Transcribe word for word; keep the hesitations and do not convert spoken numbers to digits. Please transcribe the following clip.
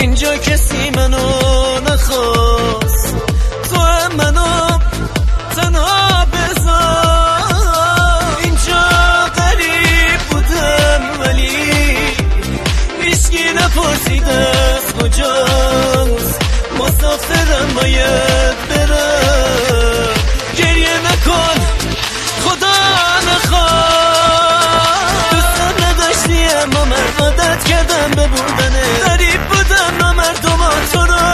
اینجا کسی منو نخواست، تو هم منو تنها بذار. اینجا غریب بودم ولی هیچکی نپرسید از کجاست، مسافرم باید برم. گریه نکن خدا نخواد، دوستم نداشتی اما من عادت کردم به بودنه. غریب بودم نامردم تو رو